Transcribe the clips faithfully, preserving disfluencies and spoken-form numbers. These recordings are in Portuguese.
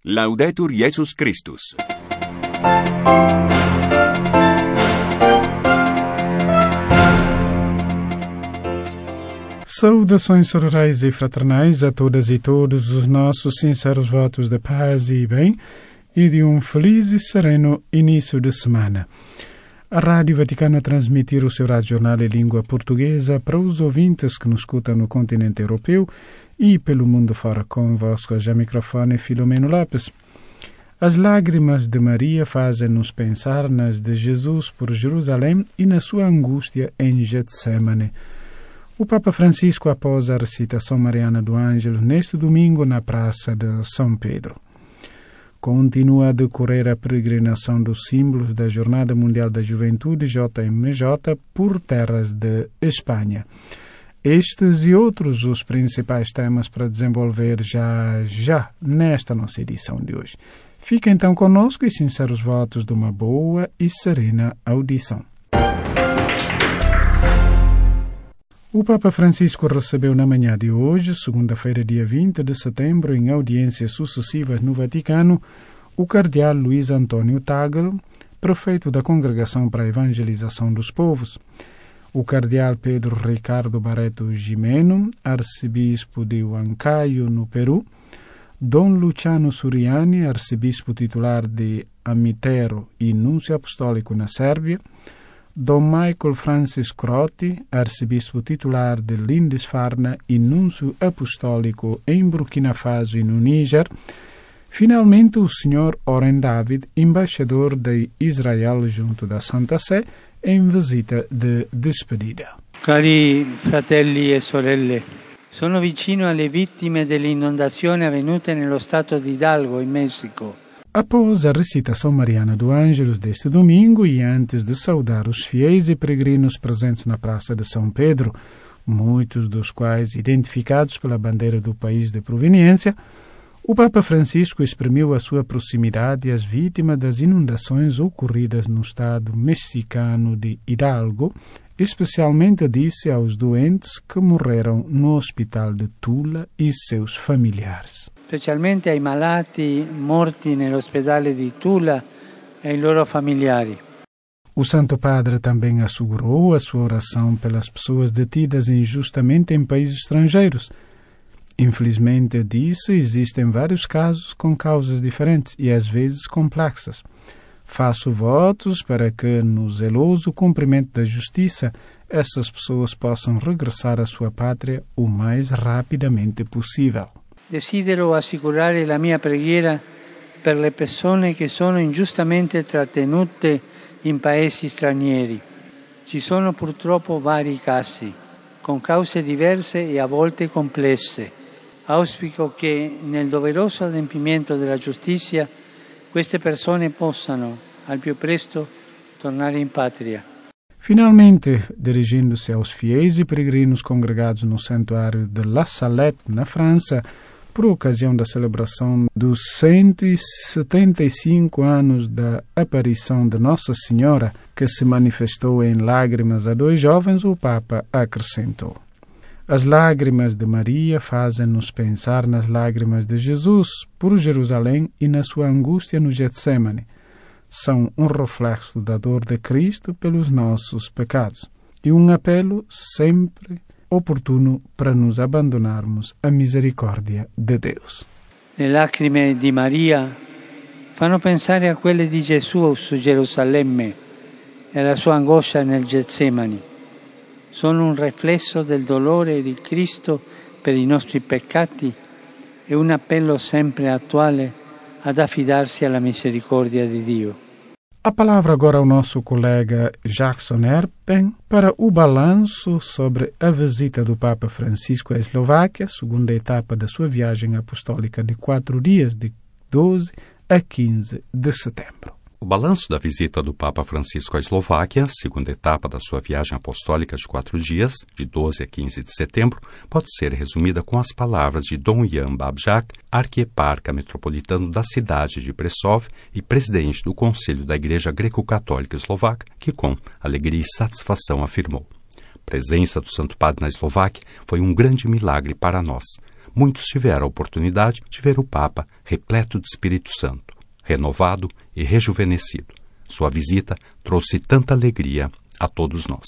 Laudetur Jesus Christus. Saudações sororais e fraternais a todas e todos os nossos sinceros votos de paz e bem e de um feliz e sereno início de semana. A Rádio Vaticana a transmitir o seu rádio jornal em língua portuguesa para os ouvintes que nos escutam no continente europeu e pelo mundo fora. Convosco já microfone Filomeno Lopes. As lágrimas de Maria fazem-nos pensar nas de Jesus por Jerusalém e na sua angústia em Getsemane. O Papa Francisco, após a recitação mariana do Ângelo, neste domingo na Praça de São Pedro, continua a decorrer a peregrinação dos símbolos da Jornada Mundial da Juventude, J M J, por terras de Espanha. Estes e outros os principais temas para desenvolver já, já nesta nossa edição de hoje. Fica então conosco e sinceros votos de uma boa e serena audição. O Papa Francisco recebeu na manhã de hoje, segunda-feira, dia vinte de setembro, em audiências sucessivas no Vaticano, o cardeal Luiz Antônio Tagle, prefeito da Congregação para a Evangelização dos Povos, o cardeal Pedro Ricardo Barreto Gimeno, arcebispo de Huancayo, no Peru, Dom Luciano Suriani, arcebispo titular de Amitero e núncio apostólico na Sérvia, Dom Michael Francis Crotti, arcebispo titular de Lindisfarne e núncio apostólico em Burkina Faso e no Níger. Finalmente, o senhor Oren David, embaixador de Israel junto da Santa Sé, em visita de despedida. Cari fratelli e sorelle, sono vicino alle vittime dell'inondazione avvenute nello stato di Hidalgo, in Messico. Após a recitação mariana do Ângelus deste domingo e antes de saudar os fiéis e peregrinos presentes na Praça de São Pedro, muitos dos quais identificados pela bandeira do país de proveniência, o Papa Francisco exprimiu a sua proximidade às vítimas das inundações ocorridas no estado mexicano de Hidalgo, especialmente disse aos doentes que morreram no hospital de Tula e seus familiares. Specialmente ai malati morti nell'ospedale di Tula e ai loro familiari. O Santo Padre também assegurou a sua oração pelas pessoas detidas injustamente em países estrangeiros. Infelizmente, disse, existem vários casos com causas diferentes e às vezes complexas. Faço votos para que, no zeloso cumprimento da justiça, essas pessoas possam regressar à sua pátria o mais rapidamente possível. Desidero assicurare la mia preghiera per le persone che sono ingiustamente trattenute in paesi stranieri. Ci sono purtroppo vari casi, con cause diverse e a volte complesse. Auspico che nel doveroso adempimento della giustizia queste persone possano, al più presto, tornare in patria. Finalmente, dirigindo-se aos fiéis e peregrinos congregados no Santuário de La Salette, na França, por ocasião da celebração dos cento e setenta e cinco anos da aparição de Nossa Senhora, que se manifestou em lágrimas a dois jovens, o Papa acrescentou: as lágrimas de Maria fazem-nos pensar nas lágrimas de Jesus por Jerusalém e na sua angústia no Getsemane. São um reflexo da dor de Cristo pelos nossos pecados e um apelo sempre oportuno para nos abandonarmos à misericórdia de Deus. Le lacrime di Maria fanno pensare a quelle di Gesù su Gerusalemme e alla sua angoscia nel Getsemani. Sono un riflesso del dolore di Cristo per i nostri peccati e un appello sempre attuale ad affidarsi alla misericordia di Dio. A palavra agora ao nosso colega Jackson Erpen para o balanço sobre a visita do Papa Francisco à Eslováquia, segunda etapa da sua viagem apostólica de quatro dias, de doze a quinze de setembro. O balanço da visita do Papa Francisco à Eslováquia, segunda etapa da sua viagem apostólica de quatro dias, de doze a quinze de setembro, pode ser resumida com as palavras de Dom Jan Babjak, arquieparca metropolitano da cidade de Prešov e presidente do Conselho da Igreja Greco-Católica Eslovaca, que com alegria e satisfação afirmou: a presença do Santo Padre na Eslováquia foi um grande milagre para nós. muitos tiveram a oportunidade de ver o Papa repleto de Espírito Santo, renovado e rejuvenescido. Sua visita trouxe tanta alegria a todos nós.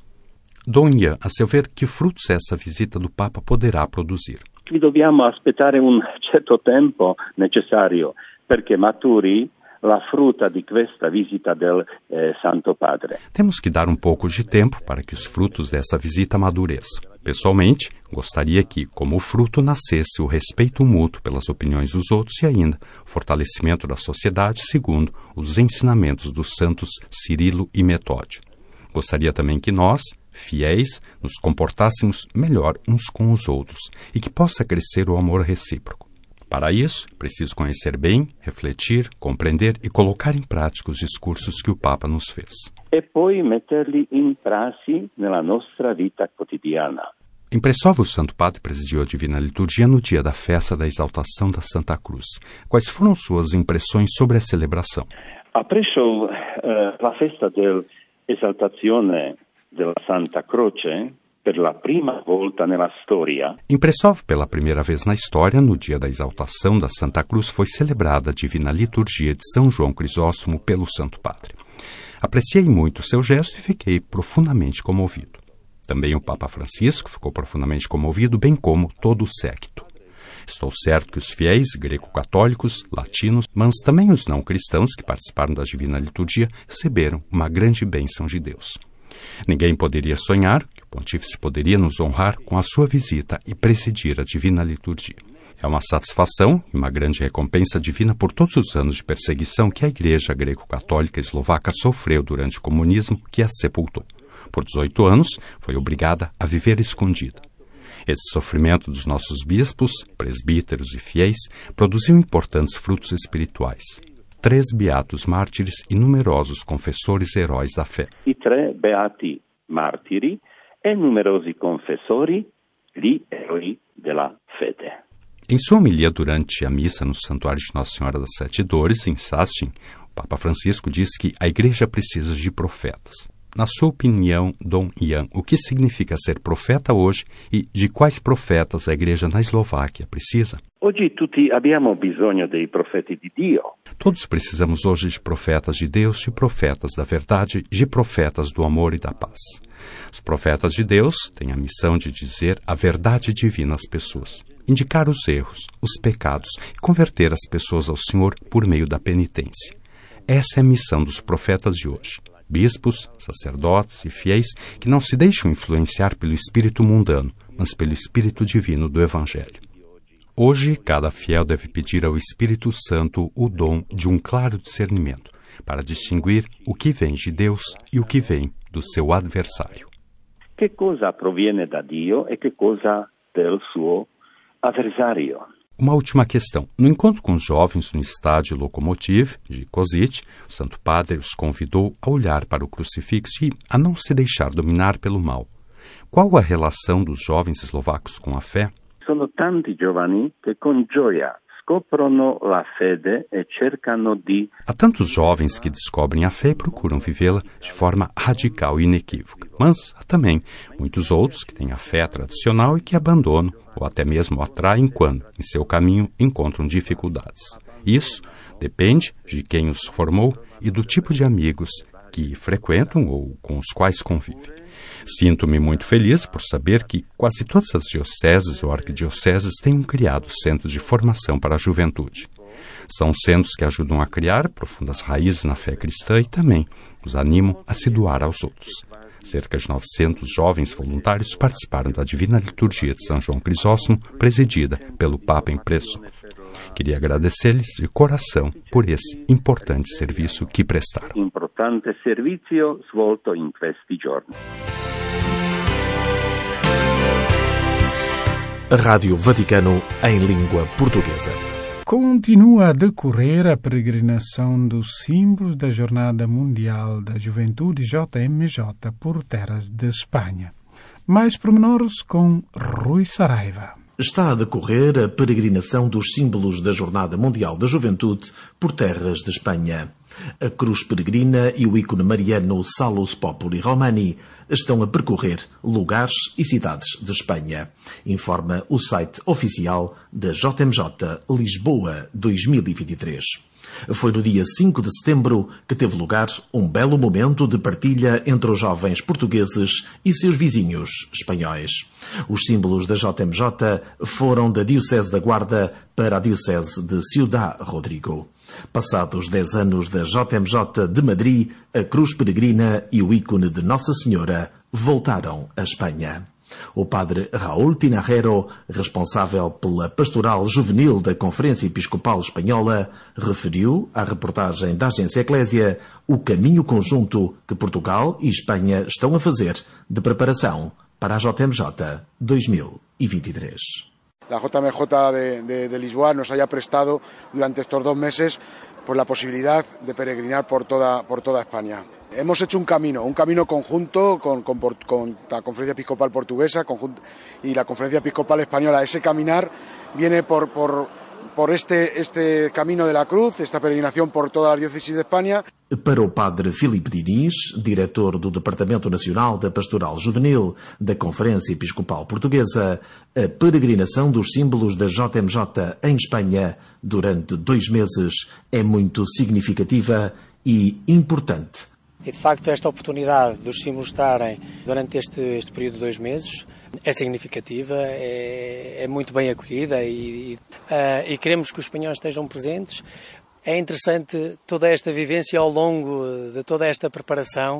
Dom Ian, a seu ver, que frutos essa visita do Papa poderá produzir? Qui dobbiamo aspettare un certo tempo necessario perché maturi la frutta di questa visita del eh, Santo Padre. Temos que dar um pouco de tempo para que os frutos dessa visita amadureçam. Pessoalmente, gostaria que, como fruto, nascesse o respeito mútuo pelas opiniões dos outros e ainda o fortalecimento da sociedade segundo os ensinamentos dos santos Cirilo e Metódio. Gostaria também que nós, fiéis, nos comportássemos melhor uns com os outros e que possa crescer o amor recíproco. Para isso, preciso conhecer bem, refletir, compreender e colocar em prática os discursos que o Papa nos fez. E poi metterli in prassi nella nostra vita quotidiana. Em Pressóvio, o Santo Padre presidiu a Divina Liturgia no dia da festa da exaltação da Santa Cruz. Quais foram suas impressões sobre a celebração? Appresso uh, la festa dell'esaltazione della Santa Croce, per la prima volta nella storia. Em Pressóvio, pela primeira vez na história, no dia da exaltação da Santa Cruz, foi celebrada a Divina Liturgia de São João Crisóstomo pelo Santo Padre. Apreciei muito seu gesto e fiquei profundamente comovido. Também o Papa Francisco ficou profundamente comovido, bem como todo o séquito. Estou certo que os fiéis greco-católicos, latinos, mas também os não-cristãos que participaram da Divina Liturgia receberam uma grande bênção de Deus. Ninguém poderia sonhar que o Pontífice poderia nos honrar com a sua visita e presidir a Divina Liturgia. É uma satisfação e uma grande recompensa divina por todos os anos de perseguição que a Igreja greco-católica eslovaca sofreu durante o comunismo que a sepultou. Por dezoito anos, foi obrigada a viver escondida. Esse sofrimento dos nossos bispos, presbíteros e fiéis produziu importantes frutos espirituais. Três beatos mártires e numerosos confessores heróis da fé. I tre beati martiri e numerosi confessori, gli eroi della fede. Em sua homilia durante a missa no Santuário de Nossa Senhora das Sete Dores, em Sastin, o Papa Francisco diz que a Igreja precisa de profetas. Na sua opinião, Dom Ian, o que significa ser profeta hoje e de quais profetas a Igreja na Eslováquia precisa? Oggi tutti abbiamo bisogno dei profeti di Dio. Todos precisamos hoje de profetas de Deus, de profetas da verdade, de profetas do amor e da paz. Os profetas de Deus têm a missão de dizer a verdade divina às pessoas, indicar os erros, os pecados e converter as pessoas ao Senhor por meio da penitência. Essa é a missão dos profetas de hoje. Bispos, sacerdotes e fiéis que não se deixam influenciar pelo espírito mundano, mas pelo espírito divino do Evangelho. Hoje, cada fiel deve pedir ao Espírito Santo o dom de um claro discernimento, para distinguir o que vem de Deus e o que vem do seu adversário. Que cosa proviene da Dio e che cosa del suo avversario? Uma última questão. No encontro com os jovens no estádio Lokomotiv de Košice, o Santo Padre os convidou a olhar para o crucifixo e a não se deixar dominar pelo mal. Qual a relação dos jovens eslovacos com a fé? Sono tanti giovani che con gioia scoprono la fede e cercano di... Há tantos jovens que descobrem a fé e procuram vivê-la de forma radical e inequívoca. Mas há também muitos outros que têm a fé tradicional e que abandonam ou até mesmo atraem quando, em seu caminho, encontram dificuldades. Isso depende de quem os formou e do tipo de amigos que frequentam ou com os quais convivem. Sinto-me muito feliz por saber que quase todas as dioceses ou arquidioceses têm criado centros de formação para a juventude. São centros que ajudam a criar profundas raízes na fé cristã e também os animam a se doar aos outros. Cerca de novecentos jovens voluntários participaram da Divina Liturgia de São João Crisóstomo, presidida pelo Papa em Pressóvio. Queria agradecer-lhes de coração por esse importante serviço que prestaram. Importante servizio svolto in questi giorni. A Rádio Vaticano em língua portuguesa. Continua a decorrer a peregrinação dos símbolos da Jornada Mundial da Juventude J M J por terras de Espanha. Mais pormenores com Rui Saraiva. Está a decorrer a peregrinação dos símbolos da Jornada Mundial da Juventude por terras de Espanha. A cruz peregrina e o ícone mariano Salus Populi Romani estão a percorrer lugares e cidades de Espanha, informa o site oficial da J M J Lisboa dois mil e vinte e três. Foi no dia cinco de setembro que teve lugar um belo momento de partilha entre os jovens portugueses e seus vizinhos espanhóis. Os símbolos da J M J foram da Diocese da Guarda para a Diocese de Ciudad Rodrigo. Passados dez anos da J M J de Madrid, a cruz peregrina e o ícone de Nossa Senhora voltaram à Espanha. O padre Raúl Tinajero, responsável pela pastoral juvenil da Conferência Episcopal Espanhola, referiu à reportagem da Agência Eclésia o caminho conjunto que Portugal e Espanha estão a fazer de preparação para a J M J dois mil e vinte e três. La J M J de, de, de Lisboa nos haya prestado durante estos dos meses por la posibilidad de peregrinar por toda, por toda España. Hemos hecho un camino, un camino conjunto con, con, con la Conferencia Episcopal Portuguesa conjunto, y la Conferencia Episcopal Española. Ese caminar viene por, por, por este, este camino de la cruz, esta peregrinación por toda la diócesis de España. Para o padre Filipe Diniz, diretor do Departamento Nacional da Pastoral Juvenil da Conferência Episcopal Portuguesa, a peregrinação dos símbolos da J M J em Espanha durante dois meses é muito significativa e importante. E, de facto, esta oportunidade dos símbolos estarem durante este, este período de dois meses é significativa, é, é muito bem acolhida e, e, uh, e queremos que os espanhóis estejam presentes. É interessante toda esta vivência ao longo de toda esta preparação,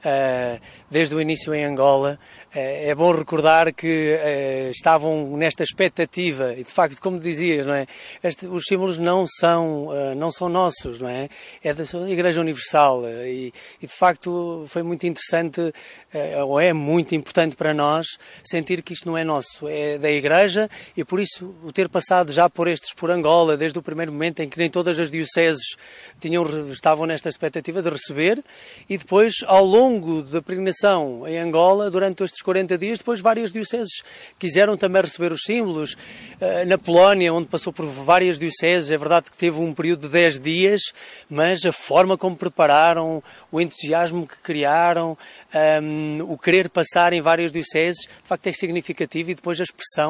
uh, desde o início em Angola. Uh, é bom recordar que uh, estavam nesta expectativa, e de facto, como dizias, não é? Este, os símbolos não são, uh, não são nossos, não é? É da Igreja Universal uh, e, e de facto foi muito interessante, uh, ou é muito importante para nós, sentir que isto não é nosso, é da Igreja, e por isso o ter passado já por estes, por Angola, desde o primeiro momento em que nem todas as dioceses tinham, estavam nesta expectativa de receber, e depois, ao longo da peregrinação em Angola, durante estes quarenta dias, depois várias dioceses quiseram também receber os símbolos. Na Polónia, onde passou por várias dioceses, é verdade que teve um período de dez dias, mas a forma como prepararam, o entusiasmo que criaram, um, o querer passar em várias dioceses, de facto é significativo, e depois a expressão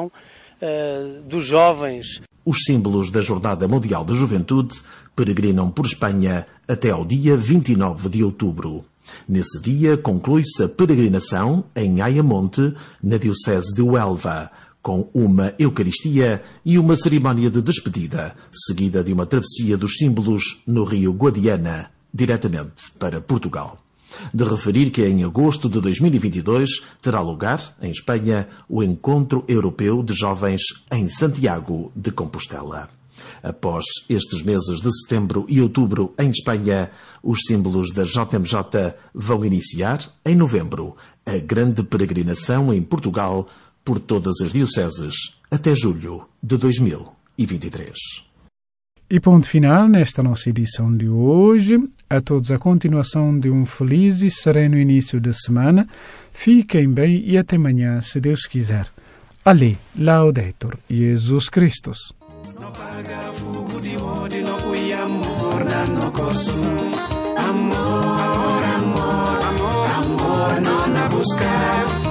uh, dos jovens. Os símbolos da Jornada Mundial da Juventude peregrinam por Espanha até ao dia vinte e nove de outubro. Nesse dia conclui-se a peregrinação em Ayamonte, na Diocese de Huelva, com uma Eucaristia e uma cerimónia de despedida, seguida de uma travessia dos símbolos no rio Guadiana, diretamente para Portugal. De referir que em agosto de dois mil e vinte e dois terá lugar, em Espanha, o Encontro Europeu de Jovens em Santiago de Compostela. Após estes meses de setembro e outubro em Espanha, os símbolos da J M J vão iniciar, em novembro, a grande peregrinação em Portugal por todas as dioceses, até julho de dois mil e vinte e três. E ponto final nesta nossa edição de hoje. A todos a continuação de um feliz e sereno início de semana. Fiquem bem e até amanhã, se Deus quiser. Ale, Laudetur Jesus Christus. No paga fugo di odi no cui amor danno corso amor amor amor amor non a buscar